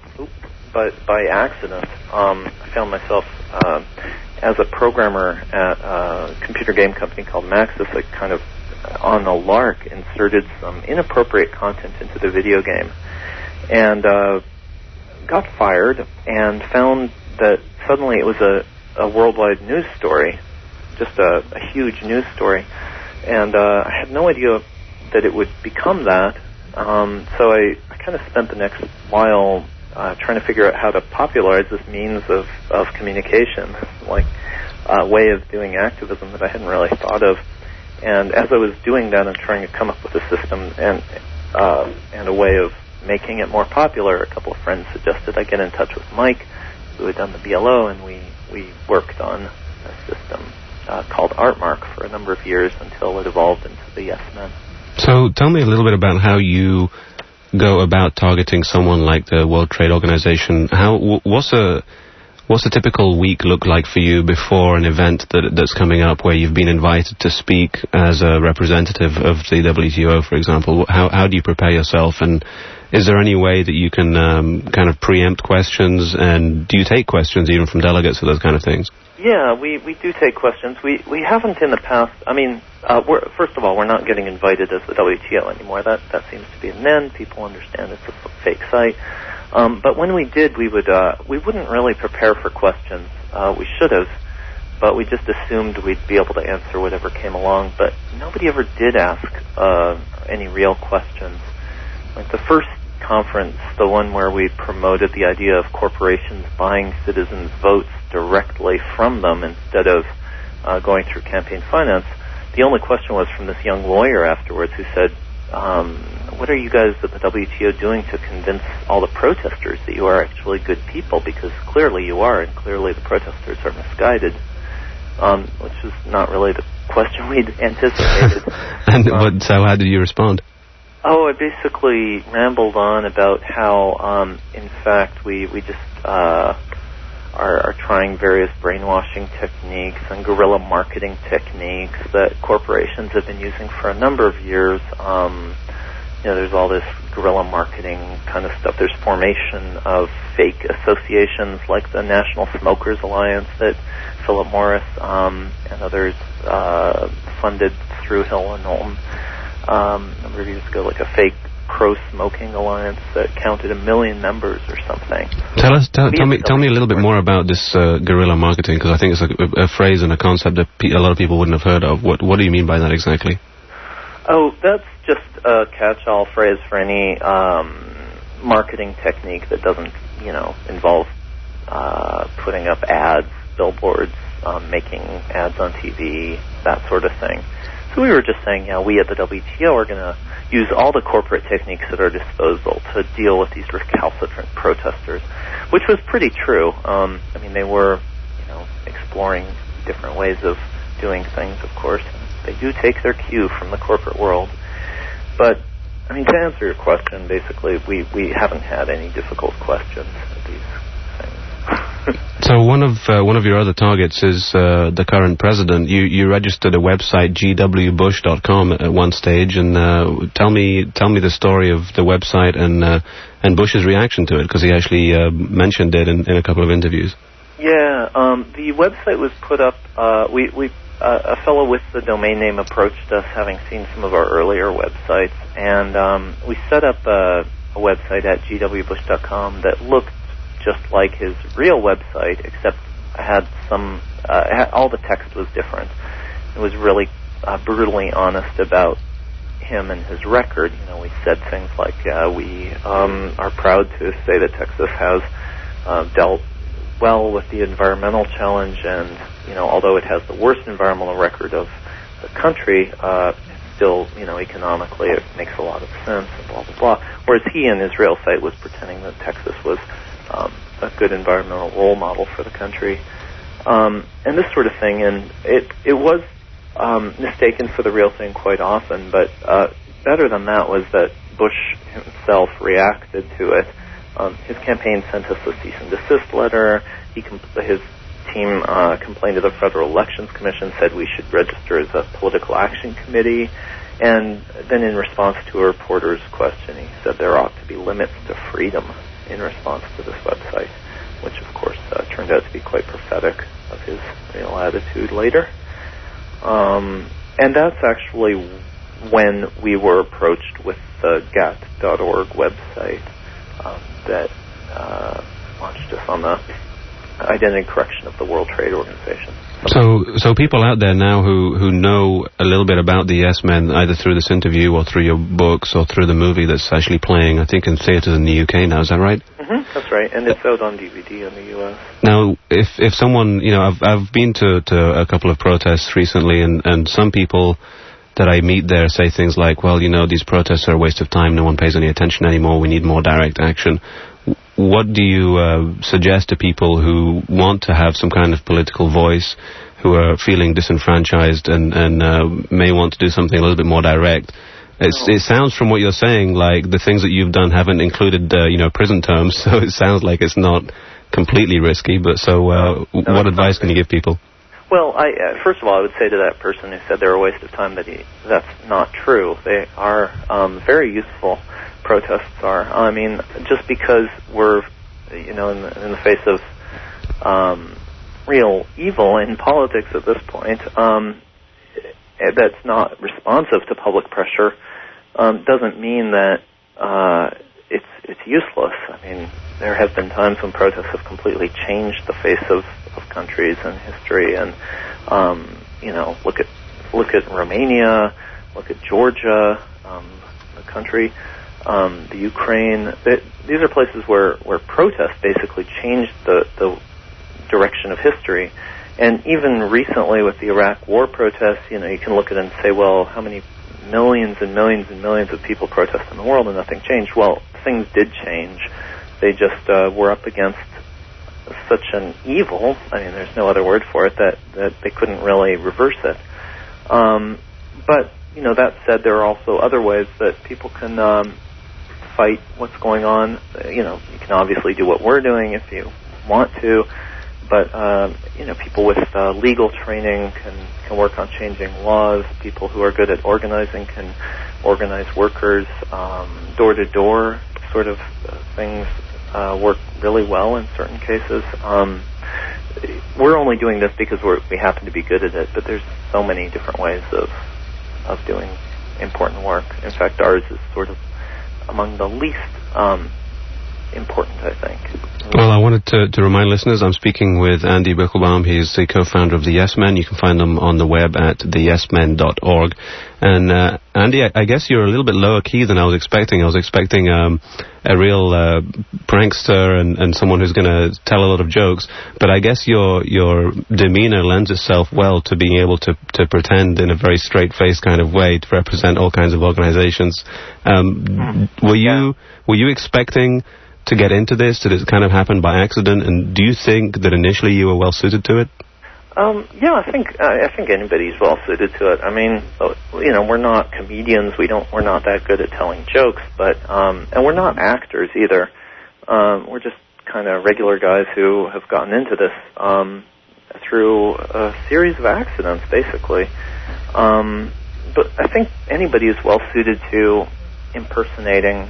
by accident. I found myself as a programmer at a computer game company called Maxis, that kind of on a lark inserted some inappropriate content into the video game, and got fired, and found that suddenly it was a worldwide news story, just a huge news story, and I had no idea that it would become that. So I kind of spent the next while trying to figure out how to popularize this means of communication, like a way of doing activism that I hadn't really thought of. And as I was doing that and trying to come up with a system and a way of making it more popular, a couple of friends suggested I get in touch with Mike, who had done the BLO, and we worked on a system called Artmark for a number of years until it evolved into the Yes Men.
So tell me a little bit about how you go about targeting someone like the World Trade Organization. What's a typical week look like for you before an event that's coming up where you've been invited to speak as a representative of the WTO, for example? How do you prepare yourself, and is there any way that you can kind of preempt questions, and do you take questions even from delegates or those kind of things?
Yeah, we do take questions. We haven't in the past. I mean, first of all, we're not getting invited as the WTO anymore. That seems to be an end. People understand it's a fake site. But when we did, we wouldn't really prepare for questions. we should have, but we just assumed we'd be able to answer whatever came along. But nobody ever did ask any real questions. Like the first conference, the one where we promoted the idea of corporations buying citizens' votes directly from them instead of going through campaign finance, the only question was from this young lawyer afterwards who said, what are you guys at the WTO doing to convince all the protesters that you are actually good people? Because clearly you are, and clearly the protesters are misguided, which is not really the question we'd anticipated.
And so how did you respond?
Oh, I basically rambled on about how, in fact, we just are trying various brainwashing techniques and guerrilla marketing techniques that corporations have been using for a number of years. There's all this guerrilla marketing kind of stuff. There's formation of fake associations like the National Smokers Alliance that Philip Morris and others funded through Hill and Knowlton a number of years ago, like a fake pro-smoking alliance that counted 1 million members or something.
Tell me a little bit more about this guerrilla marketing, because I think it's a phrase and a concept that a lot of people wouldn't have heard of. What do you mean by that exactly?
Oh, that's just a catch-all phrase for any marketing technique that doesn't, involve putting up ads, billboards, making ads on TV, that sort of thing. So we were just saying, we at the WTO are going to use all the corporate techniques at our disposal to deal with these recalcitrant protesters, which was pretty true. They were, exploring different ways of doing things, of course. They do take their cue from the corporate world. But, to answer your question, basically, we haven't had any difficult questions at these things.
So one of your other targets is the current president. You registered a website, gwbush.com, at one stage, and tell me the story of the website and Bush's reaction to it, because he actually mentioned it in a couple of interviews.
Yeah, the website was put up. A fellow with the domain name approached us, having seen some of our earlier websites, and we set up a website at gwbush.com that looked just like his real website, except all the text was different. It was really brutally honest about him and his record. We said things like, we are proud to say that Texas has dealt well with the environmental challenge, and although it has the worst environmental record of the country, still, economically it makes a lot of sense, and blah, blah, blah. Whereas he in his real site was pretending that Texas was a good environmental role model for the country, and this sort of thing. And it was mistaken for the real thing quite often, but better than that was that Bush himself reacted to it. His campaign sent us a cease and desist letter. His team complained to the Federal Elections Commission, said we should register as a political action committee, and then in response to a reporter's question, he said there ought to be limits to freedom in response to this website, which of course turned out to be quite prophetic of his real attitude later. And that's actually when we were approached with the GATT.org website that launched us on the identity correction of the World Trade Organization.
So people out there now who know a little bit about the Yes Men, either through this interview or through your books or through the movie that's actually playing, I think, in theaters in the UK now, is that right?
Mm-hmm, that's right, and it's out on DVD in the US.
Now, if someone, I've been to a couple of protests recently, and some people that I meet there say things like, well, these protests are a waste of time, no one pays any attention anymore, we need more direct action. What do you suggest to people who want to have some kind of political voice, who are feeling disenfranchised and may want to do something a little bit more direct? It sounds from what you're saying like the things that you've done haven't included, prison terms, so it sounds like it's not completely risky, but what advice can you give people?
Well, first of all, I would say to that person who said they're a waste of time that's not true. They are very useful. Protests are. Just because we're, in the face of real evil in politics at this point, that's not responsive to public pressure, doesn't mean that it's useless. There have been times when protests have completely changed the face of countries in history, and look at Romania, look at Georgia, the country, the Ukraine. These are places where protest basically changed the direction of history. And even recently with the Iraq war protests, you can look at it and say, well, how many millions and millions and millions of people protest in the world and nothing changed? Well, things did change. They just were up against such an evil, there's no other word for it, that they couldn't really reverse it. But, that said, there are also other ways that people can fight what's going on. You can obviously do what we're doing if you want to, but, people with legal training can work on changing laws. People who are good at organizing can organize workers. Door-to-door sort of things work really well in certain cases. We're only doing this because we happen to be good at it, but there's so many different ways of doing important work. In fact, ours is sort of among the least important, I think.
Well, I wanted to remind listeners, I'm speaking with Andy Bichlbaum. He's the co-founder of the Yes Men. You can find them on the web at theyesmen.org. And Andy, I guess you're a little bit lower key than I was expecting. I was expecting a real prankster and someone who's going to tell a lot of jokes. But I guess your demeanor lends itself well to being able to pretend in a very straight-faced kind of way to represent all kinds of organizations. Were you expecting to get into this? Did it kind of happen by accident? And do you think that initially you were well suited to it?
Yeah, I think anybody's well suited to it. We're not comedians. We're not that good at telling jokes, but and we're not actors either. We're just kind of regular guys who have gotten into this through a series of accidents, basically. But I think anybody is well suited to impersonating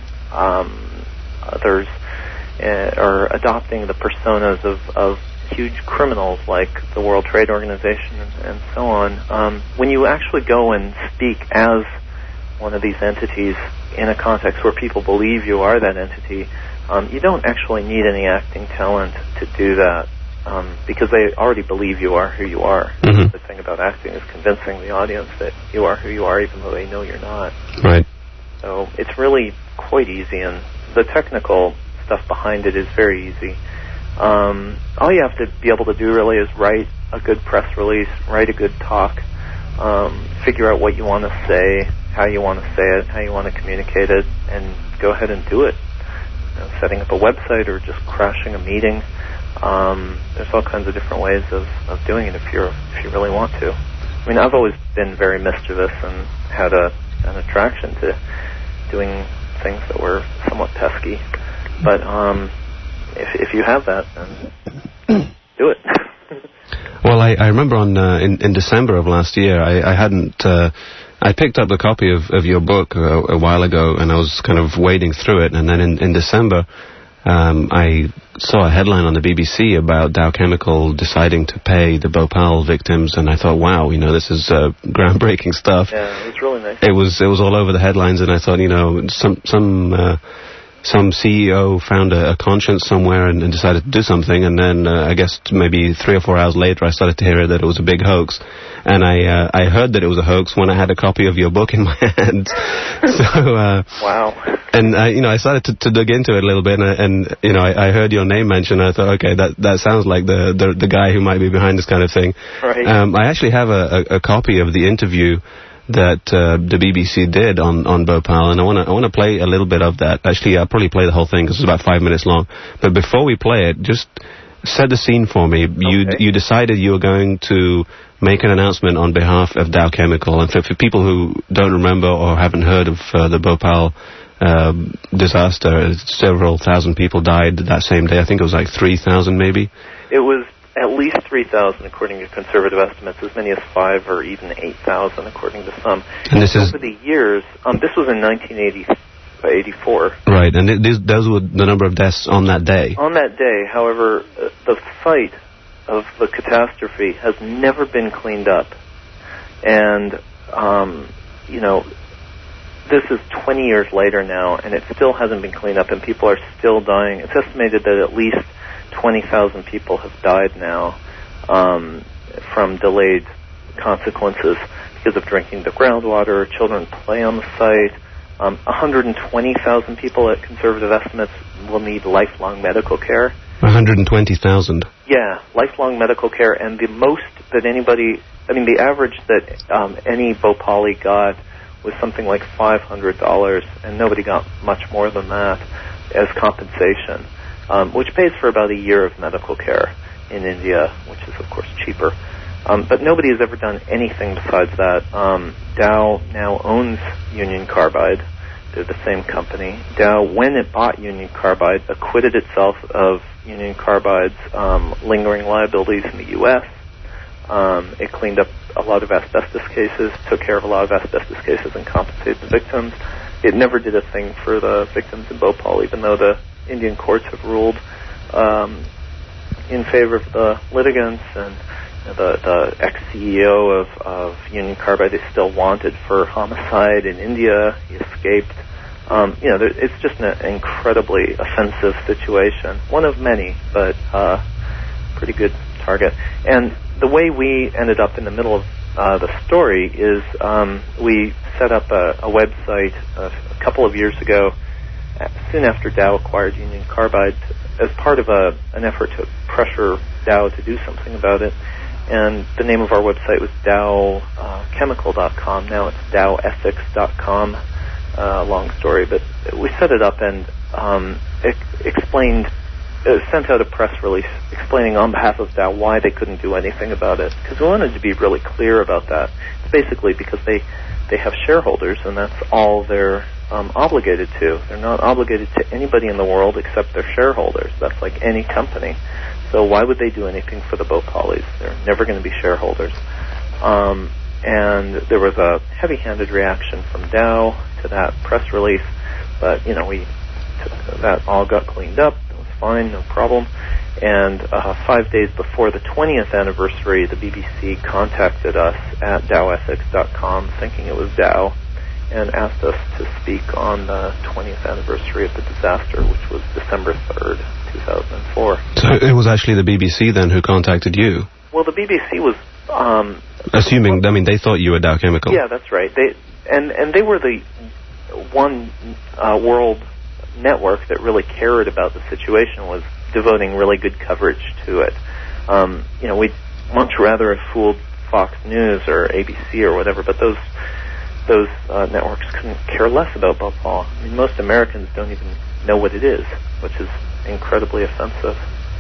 others or adopting the personas of huge criminals like the World Trade Organization and so on. When you actually go and speak as one of these entities in a context where people believe you are that entity, you don't actually need any acting talent to do that because they already believe you are who you are.
Mm-hmm.
The thing about acting is convincing the audience that you are who you are even though they know you're not.
Right.
So it's really quite easy, and the technical stuff behind it is very easy. All you have to be able to do really is write a good press release, write a good talk, figure out what you want to say, how you want to say it, how you want to communicate it, and go ahead and do it. Setting up a website or just crashing a meeting. There's all kinds of different ways of doing it if you really want to. I've always been very mischievous and had an attraction to doing things that were somewhat pesky. But if you have that, then do it.
Well, I remember in December of last year, I picked up a copy of your book a while ago, and I was kind of wading through it, and then in December, I saw a headline on the BBC about Dow Chemical deciding to pay the Bhopal victims, and I thought, wow, this is groundbreaking stuff.
Yeah, it was really nice.
It was all over the headlines, and I thought, some CEO found a conscience somewhere and decided to do something, and then I guess maybe 3 or 4 hours later I started to hear that it was a big hoax. And I heard that it was a hoax when I had a copy of your book in my hand.
Wow.
And I started to dig into it a little bit, and I heard your name mentioned. And I thought, okay, that sounds like the guy who might be behind this kind of thing.
Right.
I actually have a copy of the interview that the BBC did on Bhopal, and I want to play a little bit of that. Actually, I'll probably play the whole thing because it's about 5 minutes long. But before we play it, just set the scene for me.
Okay.
You decided you were going to make an announcement on behalf of Dow Chemical, and for people who don't remember or haven't heard of the Bhopal disaster, several thousand people died that same day. I think it was like 3,000 maybe.
It was at least 3,000 according to conservative estimates, as many as 5 or even 8,000 according to some.
And this is
over the years. This was in 1984.
Right, and those were the number of deaths on that day.
On that day, however, the site of the catastrophe has never been cleaned up, and this is 20 years later now, and it still hasn't been cleaned up, and people are still dying. It's estimated that at least 20,000 people have died now. from delayed consequences because of drinking the groundwater. Children play on the site. 120,000 people at conservative estimates will need lifelong medical care.
120,000.
Yeah, lifelong medical care, and the most that anybody, the average that any Bhopali got was something like $500, and nobody got much more than that as compensation, which pays for about a year of medical care in India, which is, of course, cheaper. But nobody has ever done anything besides that. Dow now owns Union Carbide. They're the same company. Dow, when it bought Union Carbide, acquitted itself of Union Carbide's lingering liabilities in the U.S. It cleaned up a lot of asbestos cases, took care of a lot of asbestos cases, and compensated the victims. It never did a thing for the victims in Bhopal, even though the Indian courts have ruled in favor of the litigants, and the ex-CEO of Union Carbide is still wanted for homicide in India. He escaped. It's just an incredibly offensive situation. One of many, but pretty good target. And the way we ended up in the middle of the story is we set up a website a couple of years ago, soon after Dow acquired Union Carbide, as part of an effort to pressure Dow to do something about it. And the name of our website was dowchemical.com. Now it's dowethics.com. Long story, but we set it up and sent out a press release explaining on behalf of Dow why they couldn't do anything about it. Because we wanted to be really clear about that. It's basically because they have shareholders, and that's all they're obligated to. They're not obligated to anybody in the world except their shareholders. That's like any company. So why would they do anything for the Bhopalis? They're never going to be shareholders. And there was a heavy-handed reaction from Dow to that press release, but that all got cleaned up. It was fine, no problem. And 5 days before the 20th anniversary, the BBC contacted us at dowethics.com, thinking it was Dow, and asked us to speak on the 20th anniversary of the disaster, which was December 3rd, 2004.
So it was actually the BBC then who contacted you?
Well, the BBC was...
assuming, they thought you were Dow Chemical.
Yeah, that's right. They were the one world network that really cared about the situation, was devoting really good coverage to it. We'd much rather have fooled Fox News or ABC or whatever, but those networks couldn't care less about Bhopal. Most Americans don't even know what it is, which is incredibly offensive.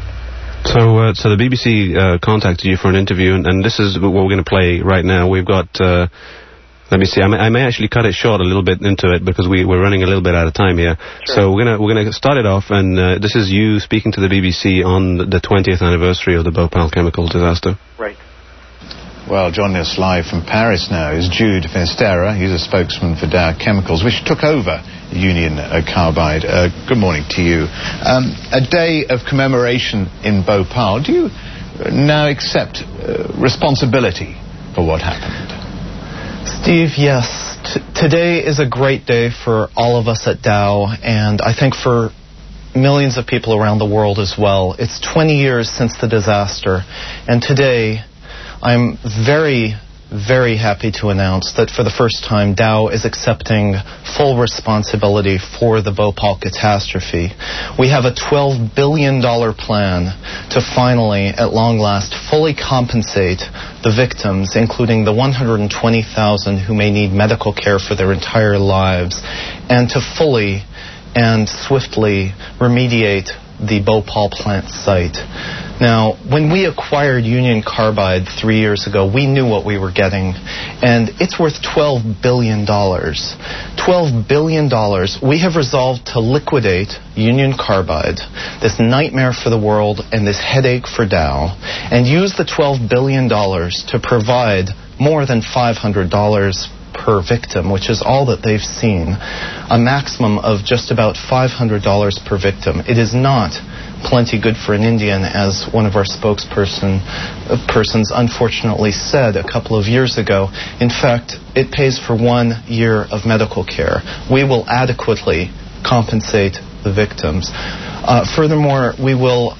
So the BBC contacted you for an interview, and this is what we're going to play right now. We've got, let me see, I may actually cut it short a little bit into it because we're running a little bit out of time here. Sure. So we're gonna start it off, and this is you speaking to the BBC on the 20th anniversary of the Bhopal chemical disaster.
Right.
Well, joining us live from Paris now is Jude Finisterra. He's a spokesman for Dow Chemicals, which took over Union Carbide. Good morning to you. A day of commemoration in Bhopal. Do you now accept responsibility for what happened?
Steve, yes. Today is a great day for all of us at Dow, and I think for millions of people around the world as well. It's 20 years since the disaster, and today I'm very, very happy to announce that for the first time Dow is accepting full responsibility for the Bhopal catastrophe. We have a $12 billion plan to finally, at long last, fully compensate the victims, including the 120,000 who may need medical care for their entire lives, and to fully and swiftly remediate the Bhopal plant site. Now, when we acquired Union Carbide 3 years ago, we knew what we were getting, and it's worth $12 billion. $12 billion. We have resolved to liquidate Union Carbide, this nightmare for the world and this headache for Dow, and use the $12 billion to provide more than $500 per victim, which is all that they've seen, a maximum of just about $500 per victim. It is not plenty good for an Indian, as one of our spokespersons unfortunately said a couple of years ago. In fact, it pays for 1 year of medical care. We will adequately compensate the victims. Furthermore, we will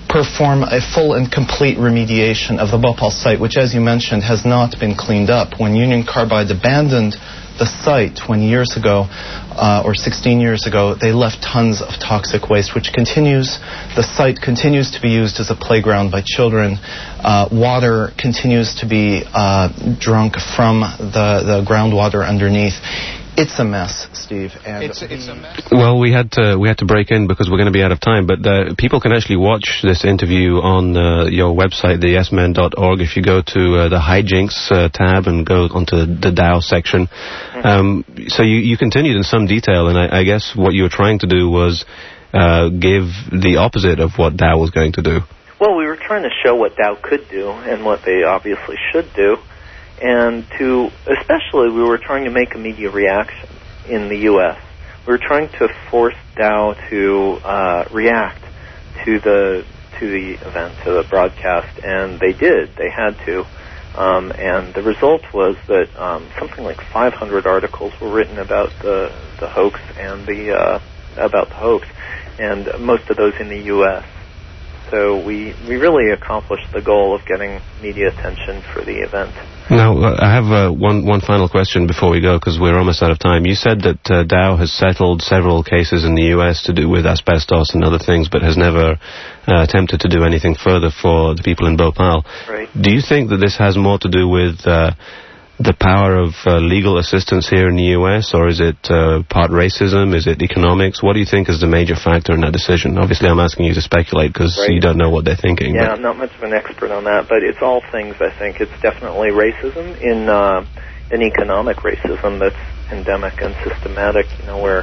perform a full and complete remediation of the Bhopal site, which, as you mentioned, has not been cleaned up. When Union Carbide abandoned the site 20 years ago, or 16 years ago, they left tons of toxic waste, which continues. The site continues to be used as a playground by children. Water continues to be drunk from the groundwater underneath. It's a mess, Steve. And
it's a mess.
Well, we had to break in because we're going to be out of time. But people can actually watch this interview on your website, the yesmen.org. If you go to the hijinks tab and go onto the Dow section, so you continued in some detail, and I guess what you were trying to do was give the opposite of what Dow was going to do.
Well, we were trying to show what Dow could do and what they obviously should do. And especially, we were trying to make a media reaction in the U.S. We were trying to force Dow to react to the event, to the broadcast, and they did. They had to. And the result was that something like 500 articles were written about the hoax and about the hoax, and most of those in the U.S. So we really accomplished the goal of getting media attention for the event.
Now, I have one final question before we go, because we're almost out of time. You said that Dow has settled several cases in the U.S. to do with asbestos and other things, but has never attempted to do anything further for the people in Bhopal.
Right.
Do you think that this has more to do with the power of legal assistance here in the U.S., or is it part racism? Is it economics? What do you think is the major factor in that decision? Obviously, I'm asking you to speculate because you don't know what they're thinking.
Yeah, I'm not much of an expert on that, but it's all things, I think. It's definitely racism in economic racism that's endemic and systematic, where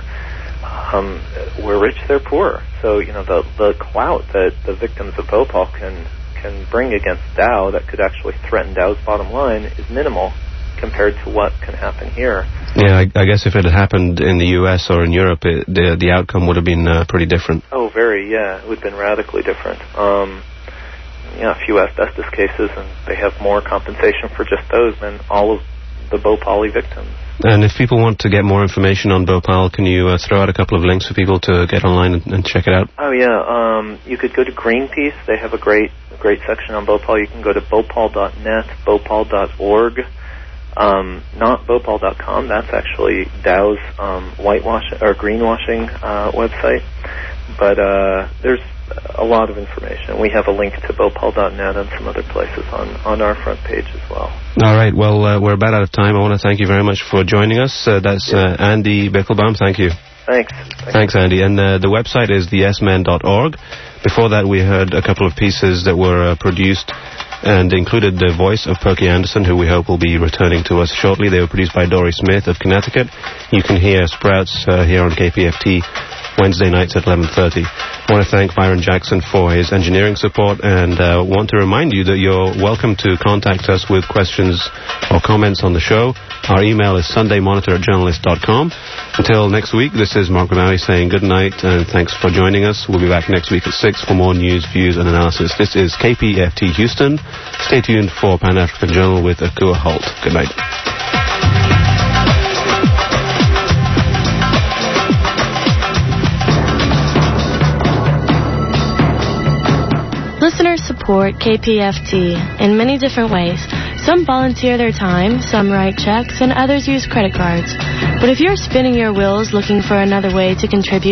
we're rich, they're poor. So, the clout that the victims of Bhopal can bring against Dow that could actually threaten Dow's bottom line is minimal compared to what can happen here.
Yeah, I guess if it had happened in the U.S. or in Europe, the outcome would have been pretty different.
Oh, very, yeah. It would have been radically different. A few asbestos cases, and they have more compensation for just those than all of the Bhopali victims.
And if people want to get more information on Bhopal, can you throw out a couple of links for people to get online and check it out?
Oh, yeah. You could go to Greenpeace. They have a great section on Bhopal. You can go to bhopal.net, bhopal.org. Not Bhopal.com. That's actually Dow's whitewashing or greenwashing website. But there's a lot of information. We have a link to Bhopal.net and some other places on our front page as well.
All right. Well, we're about out of time. I want to thank you very much for joining us. That's Andy Bickelbaum. Thank you. Thanks, Andy. And the website is theyesmen.org. Before that, we heard a couple of pieces that were produced and included the voice of Pokey Anderson, who we hope will be returning to us shortly. They were produced by Dory Smith of Connecticut. You can hear Sprouts here on KPFT Wednesday nights at 11:30. I want to thank Byron Jackson for his engineering support, and want to remind you that you're welcome to contact us with questions or comments on the show. Our email is sundaymonitor@journalist.com. Until next week, this is Mark Grimaui saying good night, and thanks for joining us. We'll be back next week at 6 for more news, views, and analysis. This is KPFT Houston. Stay tuned for Pan-African Journal with Akua Holt. Good night.
Listeners support KPFT in many different ways. Some volunteer their time, some write checks, and others use credit cards. But if you're spinning your wheels looking for another way to contribute,